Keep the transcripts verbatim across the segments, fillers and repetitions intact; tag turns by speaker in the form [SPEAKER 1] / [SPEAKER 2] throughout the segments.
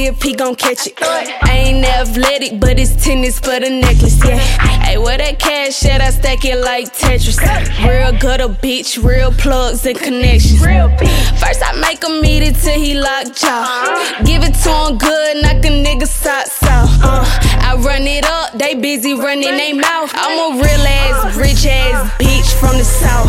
[SPEAKER 1] see if he gon' catch it. I ain't athletic, but it's tennis for the necklace, yeah. Hey, where that cash at? I stack it like Tetris. Real gutter bitch, real plugs and connections. First I make him eat it till he locked jaw. Give it to him good, knock a nigga socks off. Uh, I run it up, they busy running they mouth. I'm a real ass, rich ass bitch from the south.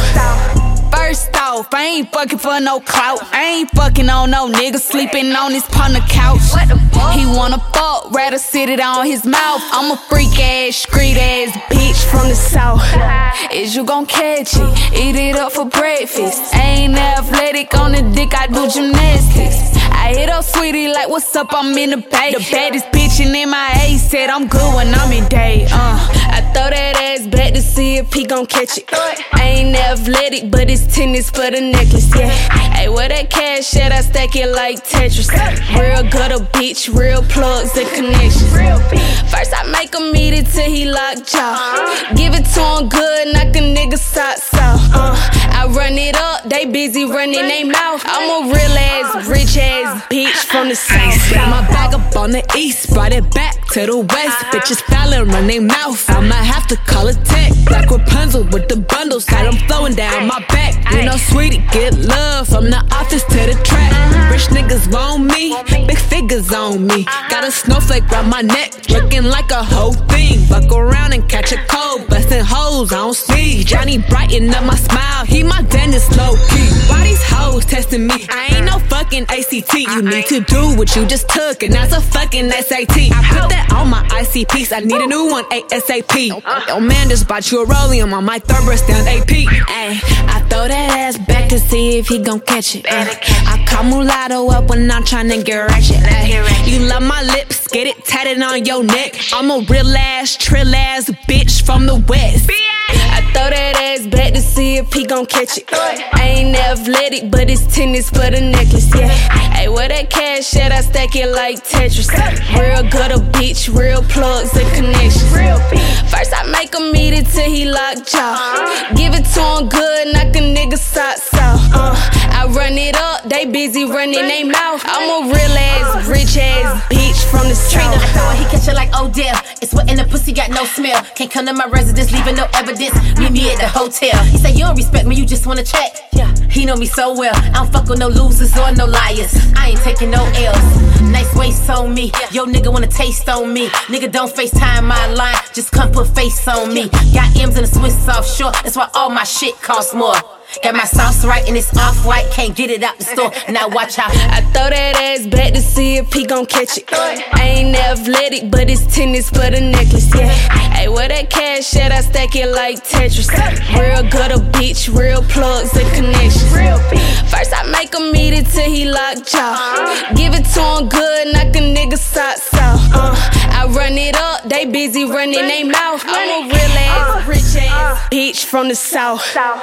[SPEAKER 1] First off, I ain't fucking for no clout. I ain't fucking on no nigga sleeping on his partner couch. He wanna fuck, rather sit it on his mouth. I'm a freak ass, street ass bitch from the south. Is you gon' catch it? Eat it up for breakfast. I ain't athletic on the dick, I do gymnastics. I hit up Sweetie like, what's up, I'm in the bay. The baddest bitch in M I A said I'm good when I'm in day. Uh, I throw that ass back to see if he gon' catch it. I ain't athletic, but it's tennis for the necklace, yeah. Hey, where that cash at? I stack it like Tetris. Real gutter bitch, real plugs and connections. First I make him eat it till he locked jaw. Give it to him good, knock a nigga socks off. Uh, I run it up, they busy running they mouth. I'm a real ass, rich ass bitch from the south.
[SPEAKER 2] Got my bag up on the east, brought it back to the west. Bitches fallin', run they mouth. I might have to call it tech. Black Rapunzel with the bundles, got them flowing down my back. You know, Sweetie, get love from the office to the track. Rich niggas want me, big figures on me. Got a snowflake round my neck, looking like a whole thing. Fuck around and catch a cold, bustin' hoes on speed. Johnny brighten up my smile, he my dentist low key. Why these hoes testing me? I ain't no fucking A C T. You need to do what you just took, and that's a fucking S A T. I put that on my I C piece, I need a new one ASAP. Yo man just bought you a rollium on my third breast down A P. Ay, I throw that ass back to see if he gon' catch it. Ay, I call mulatto up when I'm tryna get ratchet. Ay, you love my lips, get it tatted on your neck. I'm a real ass, trill ass bitch from the west.
[SPEAKER 1] I throw that ass back to see if he gon' catch it. I ain't athletic, but it's tennis for the necklace, yeah. Hey, where that cash at? I stack it like Tetris. Real gutter bitch, real plugs and connections. First I make him eat it till he locked jaw. Give it to him good, knock a nigga socks off. Uh, I run it up, they busy running they mouth. I'm a real ass, rich ass bitch from the south.
[SPEAKER 3] I throw it, he catch it like Odell. It's wet in the pussy, got no smell. Can't come to my residence, leaving no evidence. Meet me at the hotel. He say you don't respect me, you just wanna check. Yeah, he know me so well. I don't fuck with no losers or no liars. I ain't taking no L's. Nice waist on me. Yo nigga wanna taste on me. Nigga don't FaceTime my line, just come put face on me. Got M's in a Swiss offshore, that's why all my shit costs more. Got my sauce right and it's off-white, can't get it out the store. Now watch out.
[SPEAKER 1] I throw that ass back to see if he gon' catch it. I ain't athletic, but it's tennis for the necklace, yeah. Hey, where that cash at? I stack it like Tetris. Real gutter bitch, real plugs and connections. First I make him eat it till he locked jaw. Give it to him good, knock a nigga socks off. Uh, I run it up, they busy running they mouth. I'm a real ass, rich ass bitch from the south.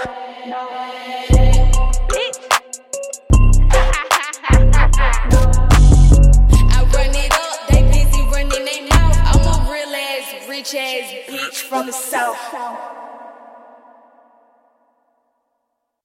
[SPEAKER 1] I run it up, they busy running they mouth. I'm a real ass, rich ass bitch from the south.